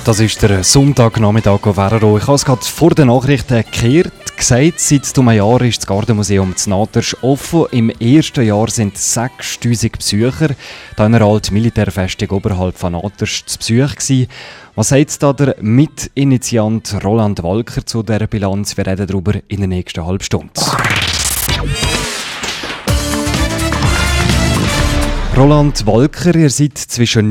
Das ist der Sonntagnachmittag auf RRO. Ich habe es gerade vor den Nachrichten gesagt. Seit einem Jahr ist das Gardemuseum zu Natersch offen. Im ersten Jahr sind 6000 Besucher da in der alten Militärfestung oberhalb von Natersch zu Besuch gewesen. Was sagt da der Mitinitiant Roland Walker zu dieser Bilanz? Wir reden darüber in der nächsten halben Stunde. Roland Walker, ihr seid zwischen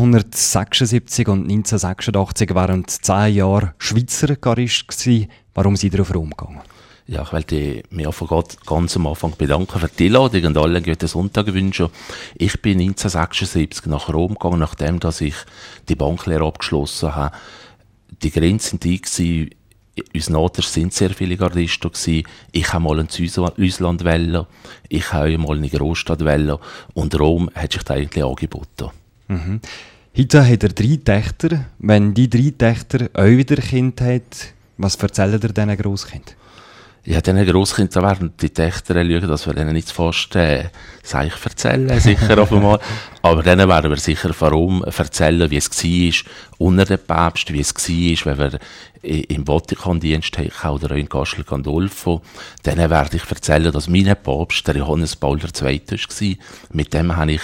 1976 und 1986 während 10 Jahren Schweizer Garist gewesen. Warum seid ihr auf Rom gegangen? Ja, ich wollte mich ganz am Anfang bedanken für die Einladung und allen guten Sonntag wünschen. Ich bin 1976 nach Rom gegangen, nachdem dass ich die Banklehre abgeschlossen habe. Die Grenzen waren, uns Natersch sind sehr viele Gardisten gewesen. Ich habe mal ins Ausland wählen, ich habe mal in eine Großstadt wählen und Rom hat sich da eigentlich angeboten. Mhm. Heute hat er 3 Töchter. Wenn die 3 Töchter euch wieder Kind haben, was erzählen ihr diesen Grosskindern? Ja, diesen Grosskindern werden die Töchter schauen, dass wir denen nicht fast Seich erzählen, sicher auf einmal. Aber denen werden wir sicher von Rom erzählen, wie es war unter dem Papst, wie es war, wenn wir im Vatikandienst haben oder auch in Castel Gandolfo. Denen werde ich erzählen, dass mein Papst, der Johannes Paul II. War. Mit dem habe ich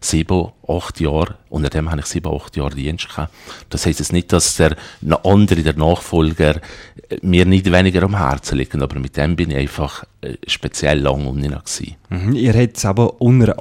7-8 Jahre, unter dem habe ich 7-8 Jahre Dienst gehabt. Das heisst jetzt nicht, dass der Nachfolger mir nicht weniger am Herzen liegt, aber mit dem bin ich einfach speziell lang unten gewesen. Ihr habt aber unter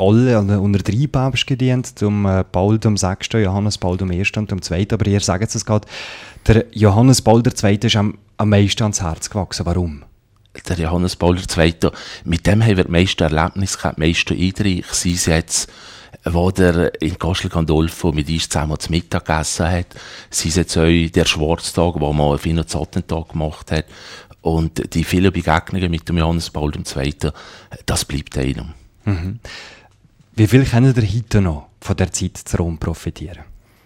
3 Päpste gedient, Paul VI., Johannes Paul I. und dem II. Aber ihr sagt es gerade, der Johannes Paul II. Ist am meisten ans Herz gewachsen. Warum? Der Johannes Paul II., mit dem haben wir die meisten Erlebnisse gehabt, die meisten Eindrücke. Sei es jetzt, wo der in Castel Gandolfo mit uns zusammen zu Mittag gegessen hat, sei es jetzt auch der Schwarztag, wo man auf ihn einen Attentat gemacht hat. Und die vielen Begegnungen mit dem Johannes Paul II., das bleibt einem. Mhm. Wie viel könnt ihr heute noch von der Zeit zu Rom profitieren?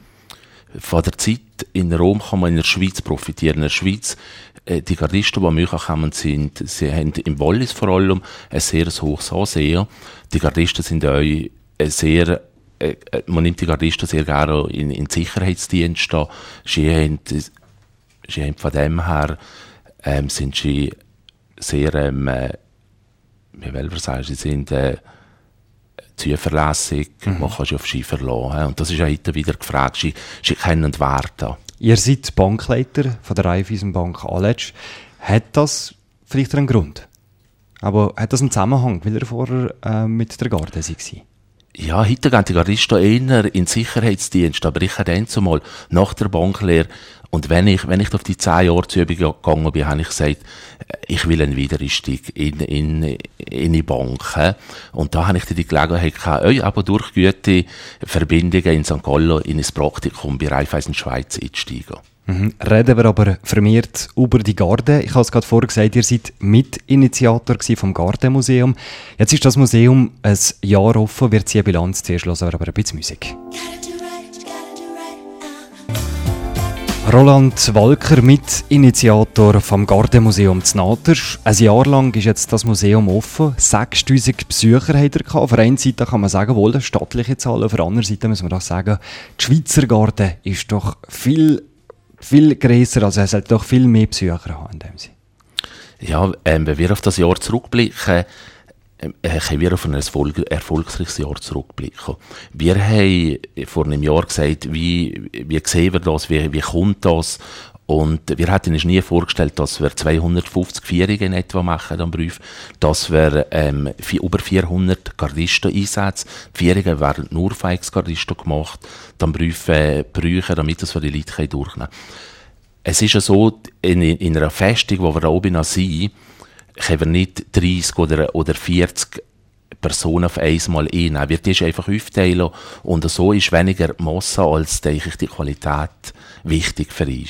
Von der Zeit in Rom kann man in der Schweiz profitieren. In der Schweiz, die Gardisten, die mitkommen, sie haben im Wallis vor allem ein sehr hohes Ansehen. Die Gardisten sind auch sehr, man nimmt die Gardisten sehr gerne in den Sicherheitsdienst an. Sie haben von dem her, sind sie sehr, wie will man sagen, sie sind zuverlässig, man kann sich auf sie verlassen. Und das ist auch heute wieder gefragt, sie kennen Werte. Ihr seid Bankleiter von der Raiffeisenbank Aletsch. Hat das vielleicht einen Grund? Aber hat das einen Zusammenhang, weil ihr vorher mit der Garde war? Ja, heute gehen die Gardisten eher in den Sicherheitsdienst, aber ich habe dann zumal nach der Banklehre, und wenn ich auf die 10 Jahre zu Übung gegangen bin, habe ich gesagt, ich will einen Wiedereinstieg in die Bank. Und da habe ich die Gelegenheit gehabt, aber durch gute Verbindungen in St. Gallen in ein Praktikum bei Raiffeisen Schweiz einzusteigen. Reden wir aber vermehrt über die Garde. Ich habe es gerade vorher gesagt, ihr seid Mitinitiator vom Gardemuseum. Jetzt ist das Museum ein Jahr offen, wir ziehen Bilanz. Zuerst hören wir aber ein bisschen Musik. Roland Walker, Mitinitiator vom Gardemuseum zu Natersch. Ein Jahr lang ist jetzt das Museum offen. 6000 Besucher hat er gehabt. Auf der einen Seite kann man sagen, wohl eine stattliche Zahl. Auf der anderen Seite muss man doch sagen, die Schweizer Garde ist doch viel grösser, also es sollte doch viel mehr Besucher haben in dem Sinne. Ja, wenn wir auf das Jahr zurückblicken, können wir auf ein erfolgreiches Jahr zurückblicken. Wir haben vor einem Jahr gesagt, wie sehen wir das, wie kommt das? Und wir hätten uns nie vorgestellt, dass wir 250 Feierungen etwa machen am Beruf, dass wir über 400 Gardisten einsetzen. Die Feierungen werden nur von Ex-Gardisten gemacht, dann Berufe brauchen, damit wir die Leute durchnehmen können. Es ist ja so, in einer Festung, wo wir da oben sind, können wir nicht 30 oder 40 Personen auf einmal einnehmen. Wir die einfach aufteilen und so ist weniger Masse als, denke ich, die Qualität wichtig für uns.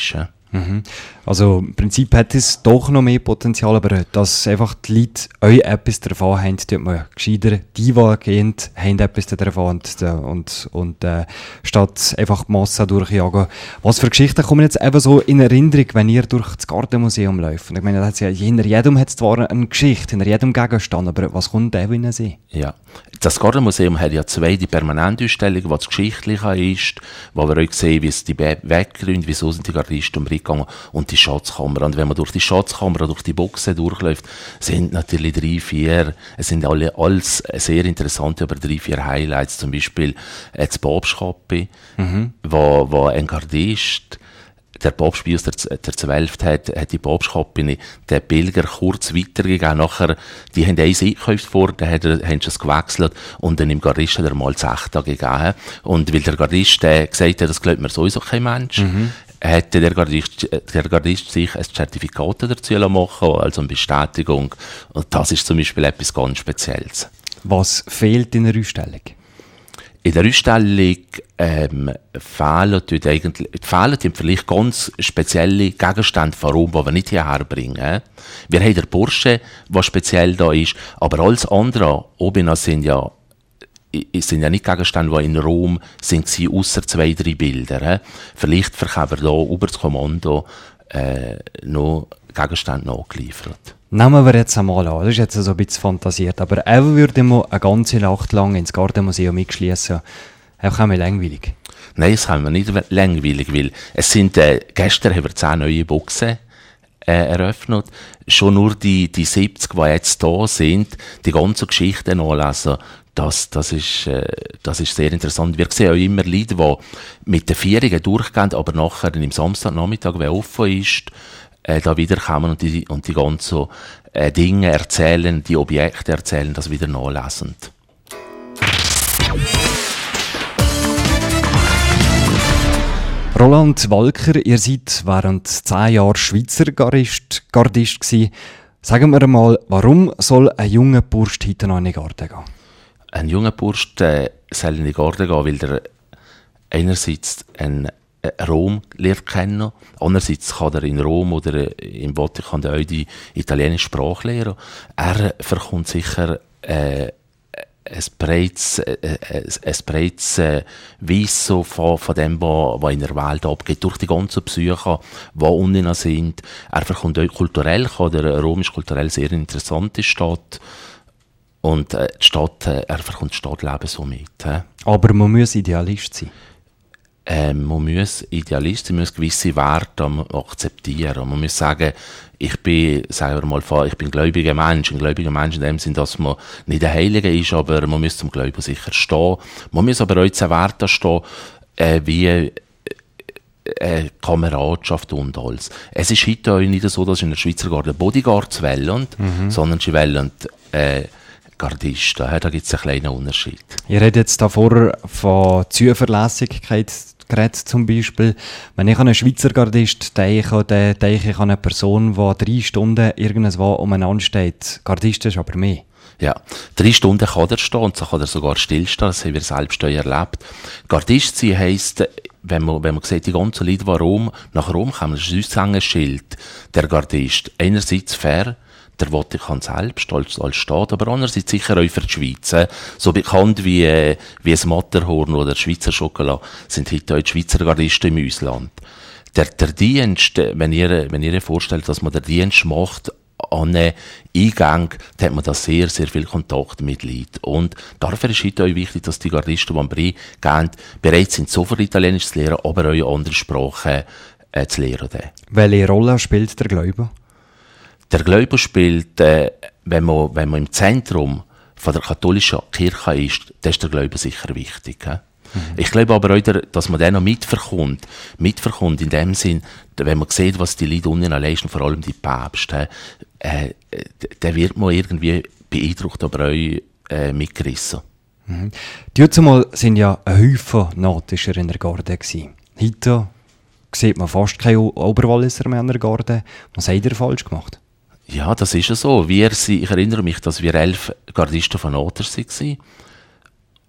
Also im Prinzip hat es doch noch mehr Potenzial, aber dass einfach die Leute euch etwas davon haben, tut man gescheiter gehen, haben etwas davon und statt einfach die Masse durchjagen. Was für Geschichten kommen jetzt eben so in Erinnerung, wenn ihr durch das Gartenmuseum läuft? Ich meine, hinter jedem hat es zwar eine Geschichte, hinter jedem Gegenstand, aber was kommt da in den Sinn? Ja, das Gartenmuseum hat ja zwei die Permanentausstellungen, was das Geschichtliche ist, wo wir auch sehen, wie es die Weggründe, wieso sind die Gardisten umgegangen und die Schatzkammer. Und wenn man durch die Schatzkammer, durch die Boxen durchläuft, sind natürlich es sind alles sehr interessante, aber 3-4 Highlights, zum Beispiel das Papstkappi, wo ein Gardist, der Papst Pius der 12. hat die Papstkappi den Pilger kurz weitergegeben. Nachher, die haben eins eingekauft vor, dann haben sie es gewechselt und dann im Gardisten der mal 6 Tage gegeben. Und weil der Gardist gesagt hat, das glaubt mir sowieso kein Mensch, hat der Gardist sich ein Zertifikat dazu machen, also eine Bestätigung. Und das ist zum Beispiel etwas ganz Spezielles. Was fehlt in der Ausstellung? In der Ausstellung fehlen vielleicht ganz spezielle Gegenstände von Rom, die wir nicht hierher bringen. Wir haben den Porsche, der speziell da ist, aber alles andere oben sind ja nicht Gegenstände, die in Rom sind, ausser 2-3 Bilder. Vielleicht verkaufen wir hier über das Kommando noch Gegenstände nachgeliefert. Nehmen wir jetzt einmal an, das ist jetzt so ein bisschen fantasiert, aber eben würde man eine ganze Nacht lang ins Gartenmuseum mitschließen. Auch einmal langweilig. Nein, das haben wir nicht langweilig, weil es sind, gestern haben wir 10 neue Boxen eröffnet. Schon nur die 70, die jetzt da sind, die ganze Geschichte nachlesen, das ist sehr interessant. Wir sehen auch immer Leute, die mit den Vierungen durchgehen, aber nachher im Samstagnachmittag, wenn offen ist, da wiederkommen und die ganzen Dinge erzählen, die Objekte erzählen, das wieder nachlesend. Roland Walker, ihr seid während 10 Jahren Schweizer Gardist gewesen. Sagen wir mal, warum soll ein junger Bursch heute noch in den Garten gehen? Ein junger Bursch soll in den Garten gehen, weil er einerseits Rom lernt kennen, andererseits kann er in Rom oder im Vatikan auch die italienische Sprache lernen. Er bekommt sicher ein breites Wissen von dem, was in der Welt abgeht, durch die ganzen Psyche, die unten sind. Er bekommt auch kulturell, Rom ist kulturell sehr interessante Stadt. Und er bekommt das Stadtleben so mit. Aber man muss Idealist sein. Man muss Idealist sein, man muss gewisse Werte akzeptieren. Man muss sagen, ich bin ein gläubiger Mensch. Ein gläubiger Mensch in dem Sinn, dass man nicht ein Heiliger ist, aber man muss zum Glauben sicher stehen. Man muss aber auch zu Werten stehen, wie Kameradschaft und alles. Es ist heute auch nicht so, dass in der Schweizer Garde Bodyguards wählen, sondern sie wählen Gardisten. Da gibt es einen kleinen Unterschied. Ihr redet jetzt davor von Zuverlässigkeit geredet, zum Beispiel. Wenn ich an einen Schweizer Gardist denke, dann denke ich an eine Person, die 3 Stunden irgendwo umeinander steht. Gardist ist aber mehr. Ja, 3 Stunden kann er stehen und so kann er sogar stillstehen. Das haben wir selbst erlebt. Gardist sein heisst, wenn man sieht, die ganzen Leute, die nach Rom kommen, das ist ein Aushängeschild, der Gardist. Einerseits fair, der Vatikan selbst als Staat, aber andererseits sicher auch für die Schweiz. So bekannt wie das Matterhorn oder der Schweizer Schokolade sind heute auch die Schweizer Gardisten im Ausland. Der Dienst, wenn ihr euch vorstellt, dass man den Dienst macht an einem Eingang, dann hat man da sehr, sehr viel Kontakt mit Leuten. Und dafür ist heute auch wichtig, dass die Gardisten, die am Brie gehen, bereit sind, sofort Italienisch zu lernen, aber auch andere Sprachen zu lernen. Welche Rolle spielt der Glaube? Der Glaube spielt, wenn man im Zentrum von der katholischen Kirche ist, dann ist der Glaube sicher wichtig. Ich glaube aber auch, dass man den noch mitverkommt in dem Sinn, wenn man sieht, was die Leute unten leisten, vor allem die Päpste, dann wird man irgendwie beeindruckt, aber auch mitgerissen. Zumal sind ja ein Haufen Natischer in der Garde gewesen. Heute sieht man fast keine Oberwalliser mehr in der Garde. Was habt ihr falsch gemacht? Ja, das ist ja so. Ich erinnere mich, dass wir 11 Gardisten von Naters waren.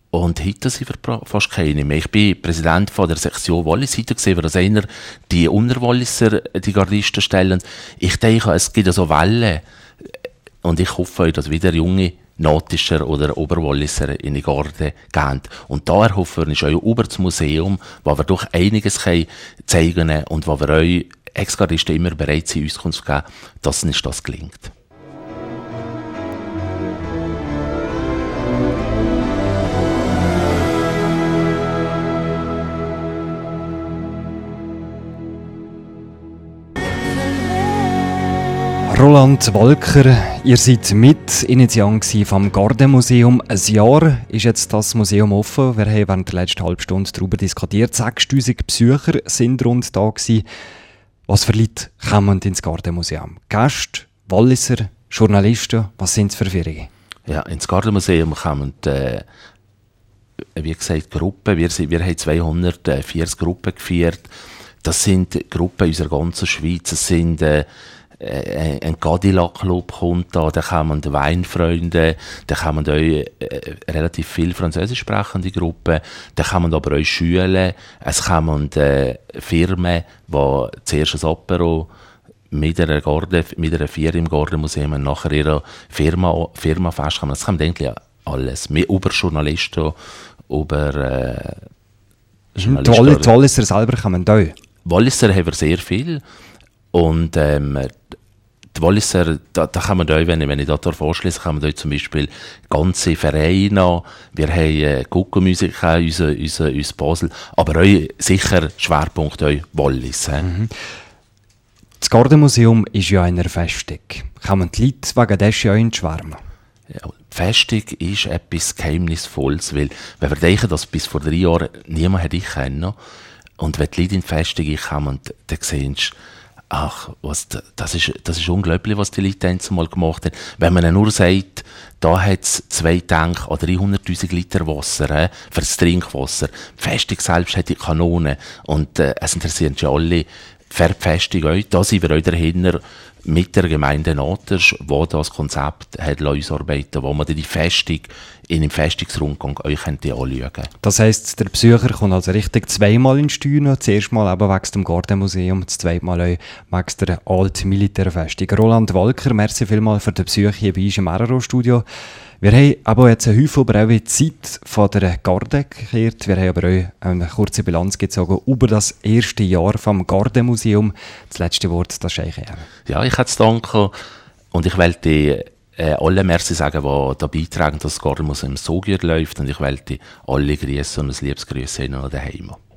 Und heute sind wir fast keine mehr. Ich bin Präsident von der Sektion Wallis. Heute sehen wir, dass einer die Unterwalliser die Gardisten stellen. Ich denke, es gibt so Wellen. Und ich hoffe, dass wieder junge Natischer oder Oberwalliser in die Garde gehen. Und da erhoffen wir uns auch über das Museum, wo wir doch einiges zeigen können und wo wir euch Ex-Gardisten immer bereit sind, Auskunft zu geben, dass nicht das gelingt. Roland Walker, ihr seid Mitinitiant vom Gardemuseum. Ein Jahr ist jetzt das Museum offen. Wir haben während der letzten halben Stunde darüber diskutiert. 6000 Besucher sind rund da gewesen. Was für Leute kommen ins Gardemuseum? Gäste, Walliser, Journalisten, was sind es für Führungen? Ja, ins Gardemuseum kommen, wie gesagt, Gruppen. Wir haben 240 Gruppen geführt. Das sind Gruppen aus der ganzen Schweiz. Es sind ein Cadillac-Club kommt da kommen die Weinfreunde, da kommen auch relativ viele französisch sprechende Gruppen, da kommen aber auch Schulen, es kommen Firmen, die zuerst ein Apero mit einer Vier im Gardemuseum und nachher ihre Firmafest kommen. Das kommt eigentlich alles. Über Journalisten, über Journalisten. Die Walliser selber kommen da? Walliser haben wir sehr viel. Und die Walliser, da kann man euch, wenn ich da vorschließe, kann man euch zum Beispiel ganze Vereine an. Wir haben Guckenmusik uns Basel, aber euch sicher Schwerpunkt euch Wallis. Das Gardemuseum ist ja eine Festung. Kommen die Leute wegen des ja in die Schwärme? Ja, die Festung ist etwas Geheimnisvolles, weil wenn wir denken, dass bis vor 3 Jahren niemand hätte ich kennen, und wenn die Leute in die Festung kommen, dann sehen sie, ach, das ist unglaublich, was die Leute einmal gemacht haben. Wenn man nur sagt, da hat es 2 Tank oder 300'000 Liter Wasser für das Trinkwasser. Die Festung selbst hat die Kanonen. Und es interessieren sich alle für die Festung euch. Da sind wir euch dahinter mit der Gemeinde Naters, wo das Konzept hat ausarbeiten, wo man die Festung in einem Festungsrundgang euch anschauen könnt. Das heisst, der Besucher kommt also richtig 2-mal in Steuern. Das erste Mal eben wegen dem Gardemuseum, das zweite Mal auch wegen der Alt-Militärfestung. Roland Walker, merci vielmals für den Besuch hier bei uns im RRO-Studio. Wir haben aber jetzt einen Häufchen über die Zeit von der Garde gekehrt. Wir haben aber auch eine kurze Bilanz gezogen über das erste Jahr vom Gardemuseum. Das letzte Wort, das ist eigentlich Ja, ich hätte es danken. Und ich wollte alle merci sagen, die da beitragen, dass das Gardemuseum so gut läuft. Und ich wollte alle grüßen und ein liebes Grüße ihnen daheim.